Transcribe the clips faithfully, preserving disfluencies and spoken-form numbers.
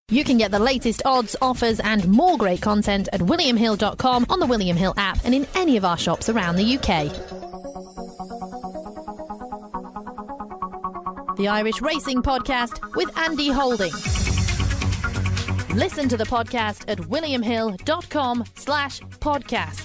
You can get the latest odds, offers and more great content at william hill dot com, on the William Hill app and in any of our shops around the U K. The Irish Racing Podcast with Andy Holding. Listen to the podcast at william hill dot com slash podcasts.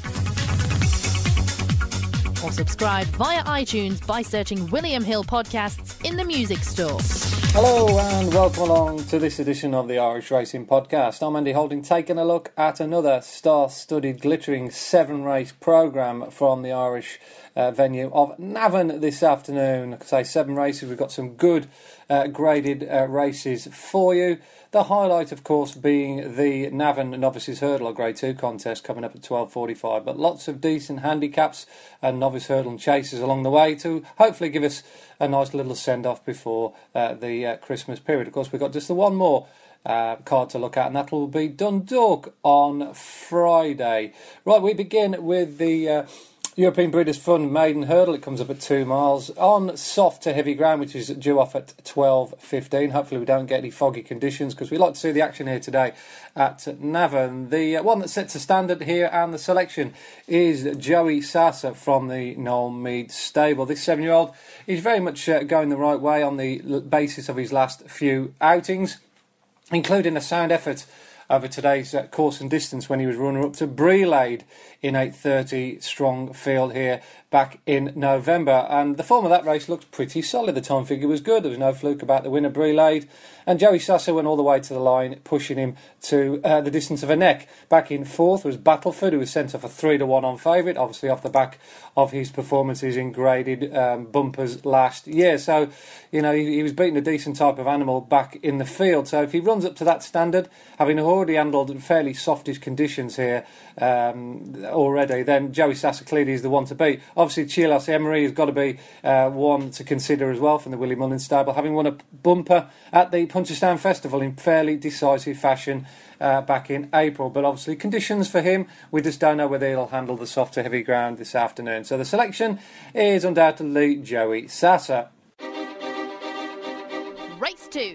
Or subscribe via iTunes by searching William Hill Podcasts in the music store. Hello and welcome along to this edition of the Irish Racing Podcast. I'm Andy Holding, taking a look at another star-studded, glittering seven-race programme from the Irish uh, venue of Navan this afternoon. Like I say, seven races. We've got some good uh, graded uh, races for you. The highlight, of course, being the Navan Novices Hurdle, a Grade two contest coming up at twelve forty-five. But lots of decent handicaps and novice hurdle and chases along the way to hopefully give us a nice little send-off before uh, the uh, Christmas period. Of course, we've got just the one more uh, card to look at, and that will be Dundalk on Friday. Right, we begin with the Uh, European Breeders' Fund Maiden Hurdle. It comes up at two miles on soft to heavy ground, which is due off at twelve fifteen. Hopefully we don't get any foggy conditions, because we like to see the action here today at Navan. The uh, one that sets a standard here and the selection is Joey Sasa from the Noel Mead stable. This seven-year-old is very much uh, going the right way on the basis of his last few outings, including a sound effort over today's uh, course and distance when he was runner-up to Brelade in eight thirty strong field here back in November. And the form of that race looked pretty solid. The time figure was good. There was no fluke about the winner, Brelade. And Joey Sasa went all the way to the line, pushing him to uh, the distance of a neck. Back in fourth was Battleford, who was sent off a three to one on favourite, obviously off the back of his performances in graded um, bumpers last year. So, you know, he, he was beating a decent type of animal back in the field. So if he runs up to that standard, having already handled fairly softish conditions here um, already, then Joey Sasa clearly is the one to beat. Obviously, Chilas Emery has got to be uh, one to consider as well from the Willie Mullins stable, having won a bumper at the Punchestown Festival in fairly decisive fashion uh, back in April. But obviously, conditions for him, we just don't know whether he'll handle the soft to heavy ground this afternoon. So the selection is undoubtedly Joey Sasa. Race two.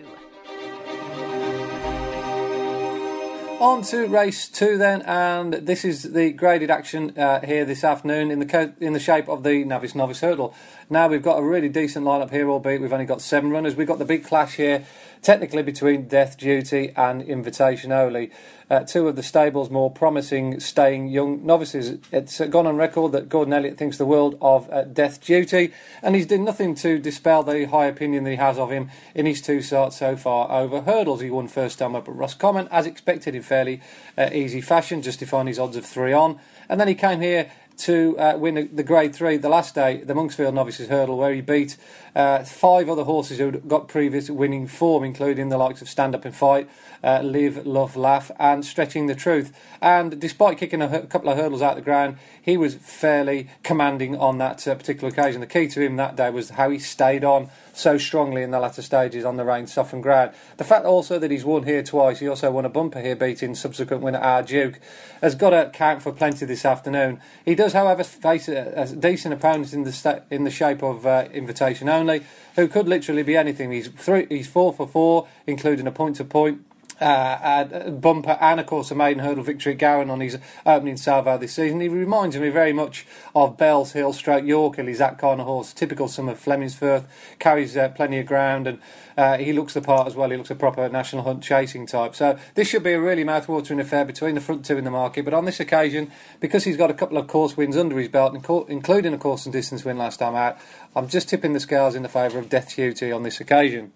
On to race two then, and this is the graded action uh, here this afternoon in the co- in the shape of the Navis Novice Hurdle. Now we've got a really decent lineup here, albeit we've only got seven runners. We've got the big clash here, technically between Death Duty and Invitation Only. Uh, two of the stable's more promising staying young novices. It's uh, gone on record that Gordon Elliott thinks the world of uh, Death Duty, and he's done nothing to dispel the high opinion that he has of him in his two starts so far over hurdles. He won first time up at Roscommon, as expected, in fairly uh, easy fashion, justifying his odds of three on. And then he came here to uh, win the Grade three the last day, the Monksfield Novices Hurdle, where he beat uh, five other horses who got previous winning form, including the likes of Stand Up and Fight, uh, Live, Love, Laugh and Stretching the Truth. And despite kicking a, a couple of hurdles out the ground, he was fairly commanding on that uh, particular occasion. The key to him that day was how he stayed on so strongly in the latter stages on the rain softened ground. The fact also that he's won here twice, he also won a bumper here beating subsequent winner R Duke, has got to count for plenty this afternoon. He does, however, face a, a decent opponent in the sta- in the shape of uh, Invitation Only, who could literally be anything. He's three, he's four for four, including a point to point. Uh, a bumper and of course a maiden hurdle victory at Gowan on his opening salvo this season. He reminds me very much of Bell's Hill stroke York Hill. He's that kind of horse, typical some of Flemingsfirth, carries uh, plenty of ground, and uh, he looks the part as well. He looks a proper national hunt chasing type. So this should be a really mouth-watering affair between the front two in the market. But on this occasion, because he's got a couple of course wins under his belt, including a course and distance win last time out, I'm just tipping the scales in the favour of Death Duty on this occasion.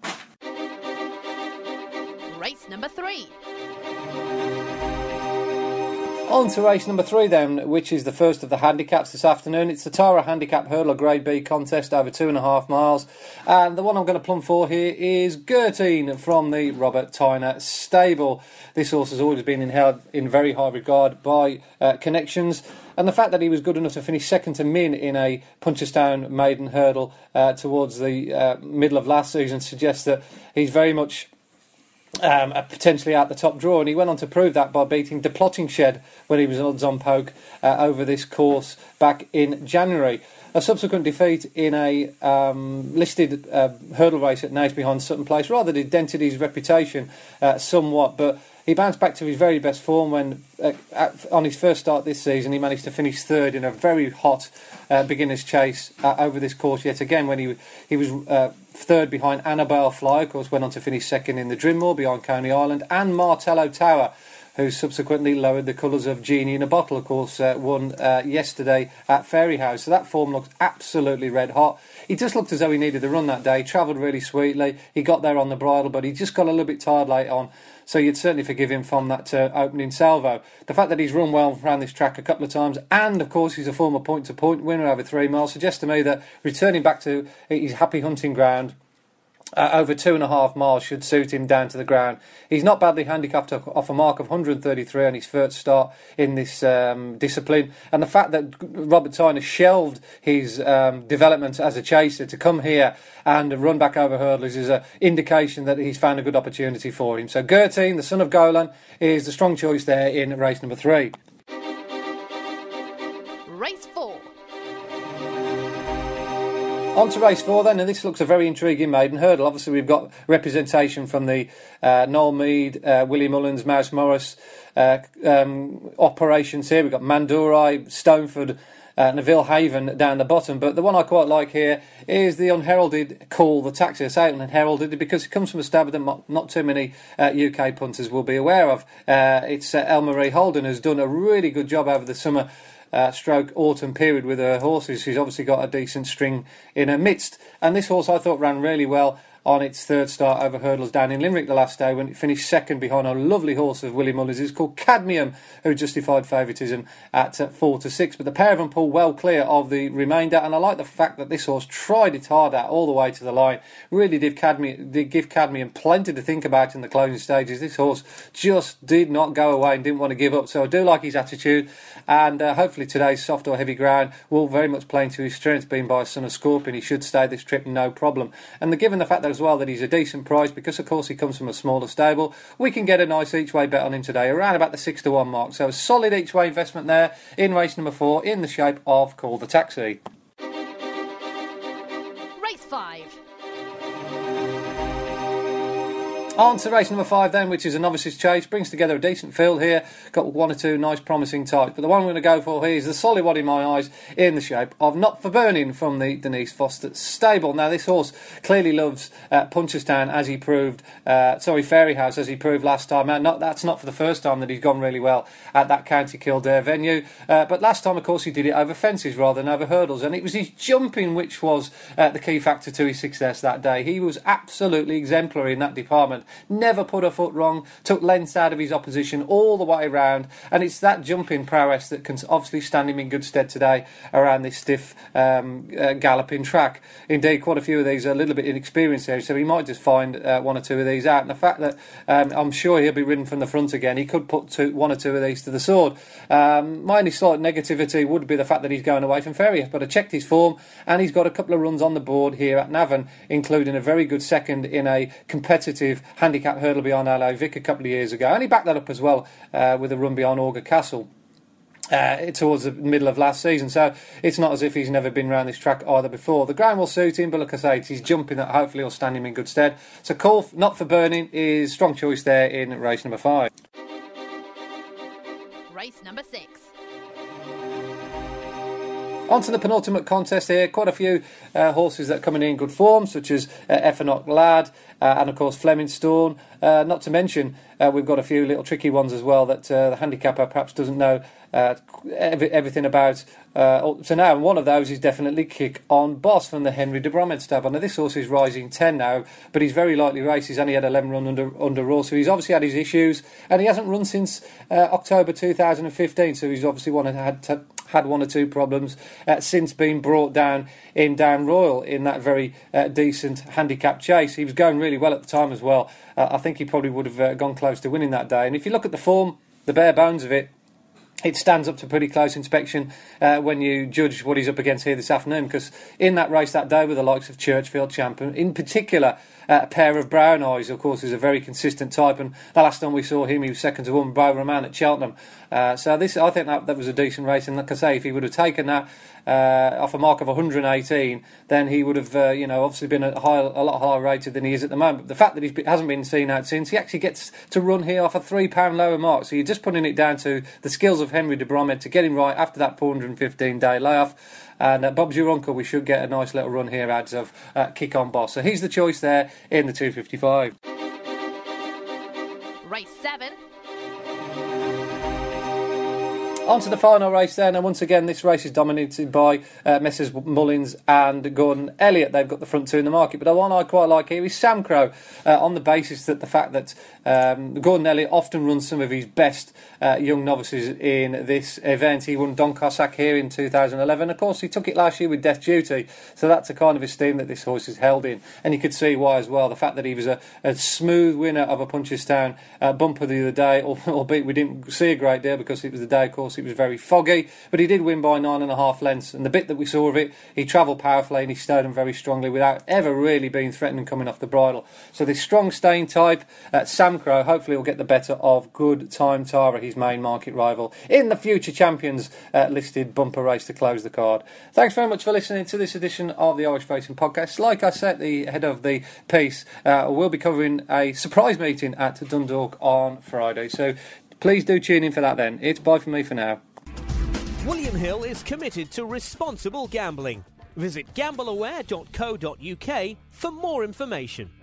Race number three. On to race number three then, which is the first of the handicaps this afternoon. It's the Tara Handicap Hurdle Grade B contest over two and a half miles. And the one I'm going to plumb for here is Gertine from the Robert Tyner stable. This horse has always been held in very high regard by uh, connections. And the fact that he was good enough to finish second to Min in a Punchestown maiden hurdle uh, towards the uh, middle of last season suggests that he's very much Um, potentially out the top draw, and he went on to prove that by beating De Plottingshed when he was an odds-on poke uh, over this course back in January. A subsequent defeat in a um, listed uh, hurdle race at Naas behind Sutton Place rather dented his reputation uh, somewhat, but he bounced back to his very best form when, uh, at, on his first start this season, he managed to finish third in a very hot uh, beginner's chase uh, over this course yet again, when he he was uh, third behind Annabelle Fly, of course, went on to finish second in the Drinmore behind Coney Island, and Martello Tower, who subsequently lowered the colours of Genie in a Bottle, of course, uh, won uh, yesterday at Fairyhouse. So that form looks absolutely red hot. He just looked as though he needed the run that day. He travelled really sweetly. He got there on the bridle, but he just got a little bit tired late on. So you'd certainly forgive him from that uh, opening salvo. The fact that he's run well around this track a couple of times, and of course he's a former point-to-point winner over three miles, suggests to me that returning back to his happy hunting ground Uh, over two and a half miles should suit him down to the ground. He's not badly handicapped off a mark of one hundred thirty-three on his first start in this um, discipline, and the fact that Robert Tyner shelved his um, development as a chaser to come here and run back over hurdles is an indication that he's found a good opportunity for him. So Gertine, the son of Golan, is the strong choice there in race number three. Race four. On to race four then, and this looks a very intriguing maiden hurdle. Obviously we've got representation from the uh, Noel Mead, uh, Willie Mullins, Mouse Morris uh, um, operations here. We've got Mandurai, Stoneford, uh, Neville Haven down the bottom, but the one I quite like here is the unheralded Call the Taxi. I say unheralded because it comes from a stabber that not too many uh, U K punters will be aware of. Uh, it's uh, Elle-Marie Holden, who's done a really good job over the summer Uh, stroke autumn period with her horses. She's obviously got a decent string in her midst, and this horse I thought ran really well on its third start over hurdles down in Limerick the last day when it finished second behind a lovely horse of Willie Mullins. It's called Cadmium, who justified favouritism at uh, four to six, but the pair of them pulled well clear of the remainder, and I like the fact that this horse tried it hard out all the way to the line. Really did Cadmium did give Cadmium plenty to think about in the closing stages. This horse just did not go away and didn't want to give up, so I do like his attitude, and uh, hopefully today's soft or heavy ground will very much play into his strengths. Being by a son of Scorpion, he should stay this trip no problem, and the, given the fact that as well that he's a decent price, because of course he comes from a smaller stable, we can get a nice each way bet on him today around about the six to one mark. So a solid each way investment there in race number four in the shape of Call the Taxi. Race five. On to race number five then, which is a novice's chase. Brings together a decent field here. Got one or two nice promising types. But the one we're going to go for here is the solid one in my eyes in the shape of Not for Burning from the Denise Foster stable. Now this horse clearly loves uh, Punchestown, as he proved, uh, sorry, Fairyhouse, as he proved last time. Now, not, that's not for the first time that he's gone really well at that County Kildare venue. Uh, but last time, of course, he did it over fences rather than over hurdles. And it was his jumping which was uh, the key factor to his success that day. He was absolutely exemplary in that department. Never put a foot wrong, took lengths out of his opposition all the way around, and it's that jumping prowess that can obviously stand him in good stead today around this stiff um, uh, galloping track. Indeed, quite a few of these are a little bit inexperienced here, so he might just find uh, one or two of these out, and the fact that um, I'm sure he'll be ridden from the front again, he could put two, one or two of these to the sword. Um, my only slight negativity would be the fact that he's going away from Ferrier, but I checked his form and he's got a couple of runs on the board here at Navan, including a very good second in a competitive handicap hurdle beyond L A Vic a couple of years ago, and he backed that up as well uh, with a run beyond Auger Castle Uh, towards the middle of last season. So it's not as if he's never been around this track either before. The ground will suit him, but like I say, it's his jumping that hopefully will stand him in good stead. So Call Not for Burning is strong choice there in race number five. Race number six. On to the penultimate contest here. Quite a few uh, horses that are coming in good form, such as uh, Effenock Lad uh, and of course Flemingstone. Uh, not to mention uh, we've got a few little tricky ones as well that uh, the handicapper perhaps doesn't know uh, every, everything about. Uh, so now one of those is definitely Kick On Boss from the Henry de Bromhead stable. Now this horse is rising ten now, but he's very lightly raced. He's only had eleven run under under Raw, so he's obviously had his issues, and he hasn't run since uh, October two thousand fifteen. So he's obviously one had to, had one or two problems uh, since being brought down in Down Royal in that very uh, decent handicap chase. He was going really well at the time as well. Uh, I think he probably would have uh, gone close to winning that day. And if you look at the form, the bare bones of it, it stands up to pretty close inspection uh, when you judge what he's up against here this afternoon, because in that race that day with the likes of Churchfield Champion, in particular uh, a pair of Brown Eyes, of course, is a very consistent type, and the last time we saw him he was second to one Beau Roman at Cheltenham. Uh, so this, I think that, that was a decent race, and like I say, if he would have taken that uh, off a mark of one hundred eighteen, then he would have, uh, you know, obviously been a, high, a lot higher rated than he is at the moment. But the fact that he hasn't been seen out since, he actually gets to run here off a three pound lower mark. So you're just putting it down to the skills of Henry de Bromhead to get him right after that four hundred fifteen day layoff. And uh, Bob's Your Uncle, we should get a nice little run here, ads of uh, Kick On Boss. So he's the choice there in the two fifty-five. Race seven. On to the final race then, and once again this race is dominated by uh, Messrs Mullins and Gordon Elliott. They've got the front two in the market, but the one I quite like here is Samcro, uh, on the basis that the fact that um, Gordon Elliott often runs some of his best uh, young novices in this event. He won Don Cossack here in two thousand eleven. Of course, he took it last year with Death Duty, so that's a kind of esteem that this horse is held in, and you could see why as well. The fact that he was a, a smooth winner of a Punchestown uh, bumper the other day, albeit we didn't see a great deal because it was the day, of course, it was very foggy, but he did win by nine and a half lengths, and the bit that we saw of it, he travelled powerfully and he stayed him very strongly without ever really being threatening coming off the bridle. So this strong staying type, uh, Samcro, hopefully will get the better of Good Time Tara, his main market rival, in the Future Champions uh, listed bumper race to close the card. Thanks very much for listening to this edition of the Irish Racing Podcast. Like I said, the head of the piece, uh, we'll be covering a surprise meeting at Dundalk on Friday, so please do tune in for that then. It's bye from me for now. William Hill is committed to responsible gambling. Visit gamble aware dot co dot uk for more information.